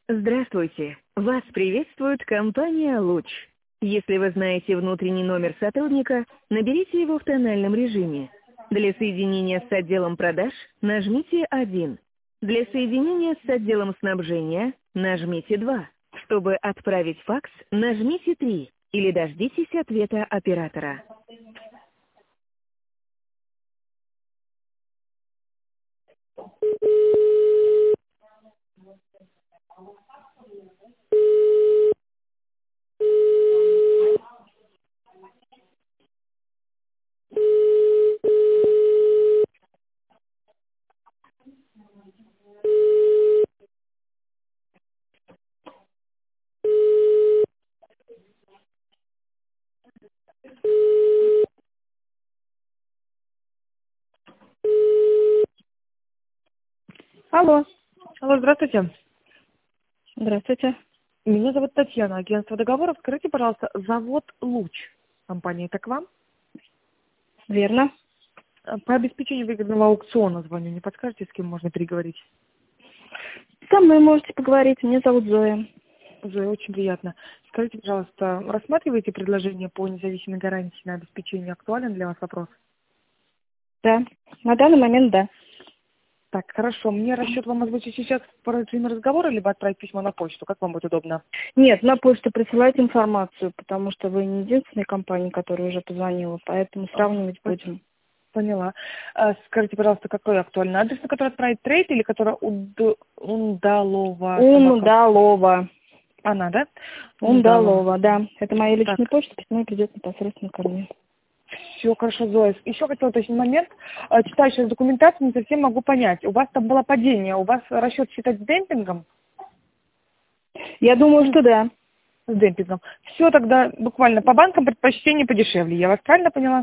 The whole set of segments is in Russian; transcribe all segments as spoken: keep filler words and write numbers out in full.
Здравствуйте! Вас приветствует компания «Луч». Если вы знаете внутренний номер сотрудника, наберите его в тональном режиме. Для соединения с отделом продаж нажмите один. Для соединения с отделом снабжения нажмите два. Чтобы отправить факс, нажмите три или дождитесь ответа оператора. Алло, Алло, здравствуйте. здравствуйте. Меня зовут Татьяна, агентство договоров. Скажите, пожалуйста, завод «Луч» компании, это к вам? Верно. По обеспечению выгодного аукциона звоню. Не подскажете, с кем можно переговорить? Со мной можете поговорить, меня зовут Зоя. Зоя, очень приятно. Скажите, пожалуйста, рассматриваете предложение по независимой гарантии на обеспечение? Актуален для вас вопрос? Да, на данный момент да. Так, хорошо. Мне расчет вам озвучить сейчас по режиме разговора, либо отправить письмо на почту? Как вам будет удобно? Нет, на почту присылайте информацию, потому что вы не единственная компания, которая уже позвонила, поэтому сравнивать будем. Поняла. А, Скажите, пожалуйста, какой актуальный адрес, на который отправить трейд, или который Уд- Ундалова? Ундалова. Она, да? Ундалова, да. Это моя Так, личная почта, письмо придет непосредственно ко мне. все хорошо, Зоя. Еще хотела уточнить момент. А, Читаю сейчас документацию, не совсем могу понять. У вас там было падение, у вас расчет считать с демпингом? Я думаю, что да. С демпингом. Все тогда буквально по банкам предпочтение подешевле. Я вас правильно поняла?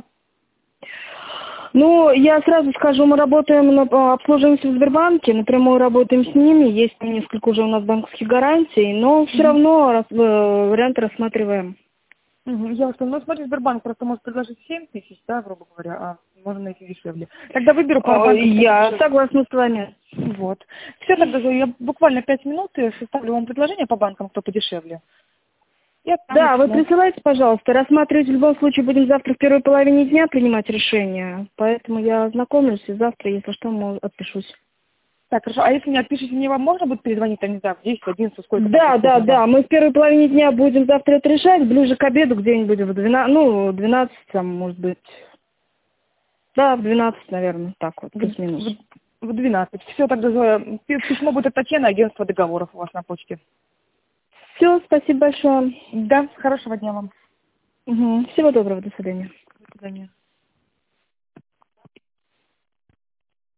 Ну, я сразу скажу, мы работаем, на, обслуживаемся в Сбербанке, напрямую работаем с ними, есть там несколько уже у нас банковских гарантий, но все Мгм. равно рас, э, варианты рассматриваем. Мгм. Я вас поняла. Ну, смотри, Сбербанк просто может предложить семь тысяч, да, грубо говоря, а можно найти дешевле. Тогда выберу пару О, банков, кто Я подешевле. согласна с вами. Вот. Все тогда, Зоя, я буквально пять минут и составлю вам предложение по банкам, кто подешевле. И отправлю Да, вы письмо. присылайте, пожалуйста. Рассматривать в любом случае будем завтра в первой половине дня принимать решение. Поэтому я ознакомлюсь и завтра, если что, мо- отпишусь. Так, хорошо. А если не отпишите мне, вам можно будет перезвонить, там, не знаю, в десять, в одиннадцать, сколько там Да, будет да, удобно вам? да. Мы в первой половине дня будем завтра это решать. Ближе к обеду где-нибудь в двенадцать, ну, двенадцать, там, может быть. Да, в двенадцать, наверное, так вот, В, плюс-минус. в, в двенадцать. Все тогда, Зоя. Пи- Письмо будет от Татьяны, агентство договоров у вас на почте. Все, спасибо большое. Да, хорошего дня вам. Мгм. Всего доброго, до свидания. До свидания.